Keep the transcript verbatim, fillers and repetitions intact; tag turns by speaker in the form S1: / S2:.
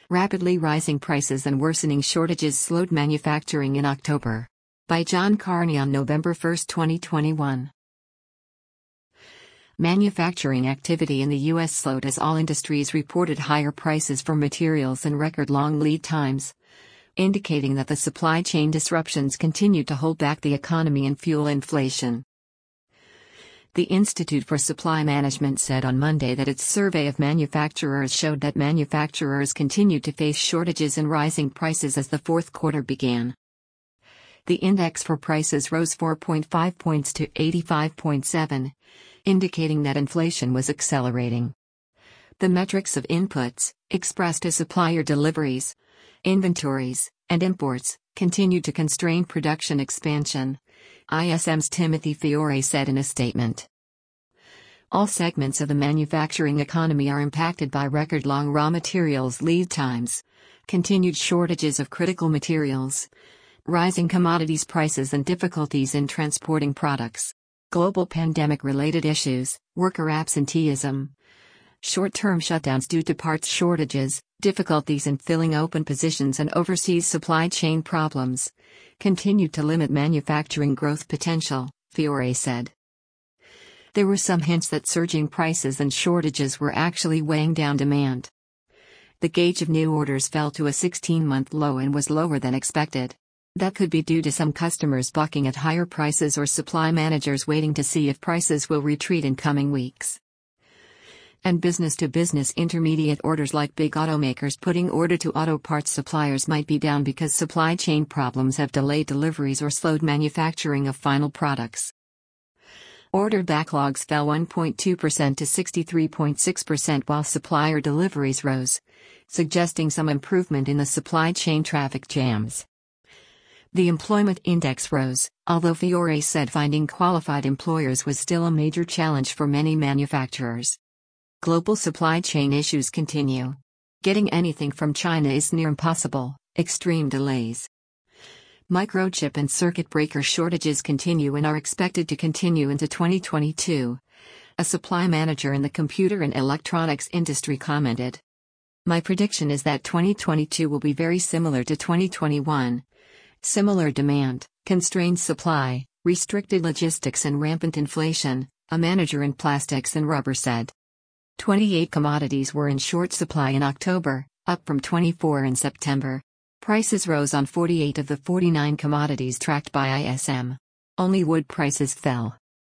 S1: Rapidly rising prices and worsening shortages slowed manufacturing in October. By John Carney on November first, twenty twenty-one. Manufacturing activity in the U S slowed as all industries reported higher prices for materials and record-long lead times, indicating that the supply chain disruptions continued to hold back the economy and fuel inflation. The Institute for Supply Management said on Monday that its survey of manufacturers showed that manufacturers continued to face shortages and rising prices as the fourth quarter began. The index for prices rose four point five points to eighty-five point seven, indicating that inflation was accelerating. The metrics of inputs, expressed as supplier deliveries, inventories, and imports, continued to constrain production expansion, I S M's Timothy Fiore said in a statement. All segments of the manufacturing economy are impacted by record-long raw materials lead times, continued shortages of critical materials, rising commodities prices and difficulties in transporting products, global pandemic-related issues, worker absenteeism, short-term shutdowns due to parts shortages, difficulties in filling open positions and overseas supply chain problems continued to limit manufacturing growth potential, Fiore said. There were some hints that surging prices and shortages were actually weighing down demand. The gauge of new orders fell to a sixteen-month low and was lower than expected. That could be due to some customers balking at higher prices or supply managers waiting to see if prices will retreat in coming weeks. And business-to-business intermediate orders like big automakers putting order to auto parts suppliers might be down because supply chain problems have delayed deliveries or slowed manufacturing of final products. Order backlogs fell one point two percent to sixty-three point six percent while supplier deliveries rose, suggesting some improvement in the supply chain traffic jams. The employment index rose, although Fiore said finding qualified employers was still a major challenge for many manufacturers. Global supply chain issues continue. Getting anything from China is near impossible, extreme delays. Microchip and circuit breaker shortages continue and are expected to continue into twenty twenty-two, a supply manager in the computer and electronics industry commented. My prediction is that twenty twenty-two will be very similar to twenty twenty-one. Similar demand, constrained supply, restricted logistics and rampant inflation, a manager in plastics and rubber said. twenty-eight commodities were in short supply in October, up from twenty-four in September. Prices rose on forty-eight of the forty-nine commodities tracked by I S M. Only wood prices fell.